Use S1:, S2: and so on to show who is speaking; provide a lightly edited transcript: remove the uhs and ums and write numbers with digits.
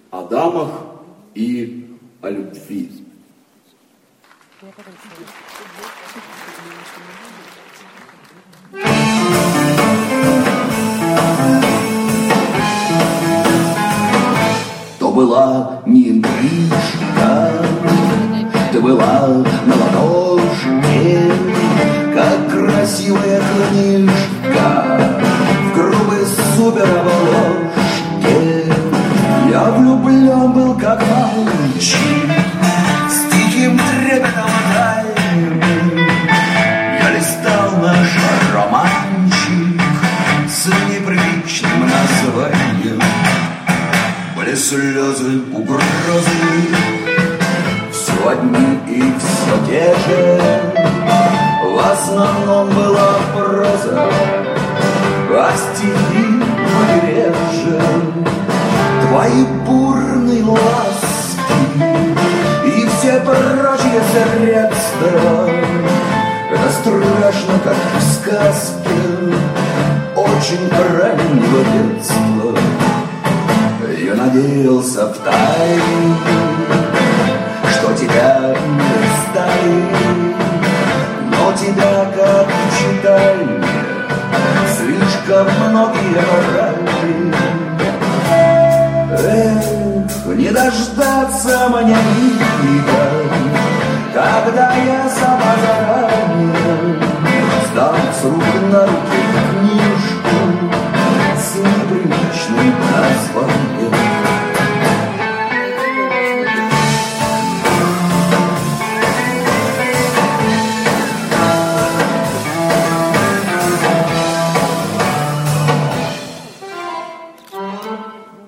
S1: о дамах и о любви. То была не интрижка, ты была на ладошке, как красивая книжка в грубой суперобложке. Я влюблен был, как мальчик, с тихим трепетом тайны. Я листал наш романчик с неприличным названием. Были слезы, угрозы, все одни и все те же. В основном была проза, а стихи реже. Твои бурные ласки и все прочие средства — это страшно, как в сказке очень раннего детства. Я надеялся втайне, что тебя не станет, но тебя, как читали, слишком многие брали. Эх, не дождаться мне мига, когда я сама заранее сдам с рук на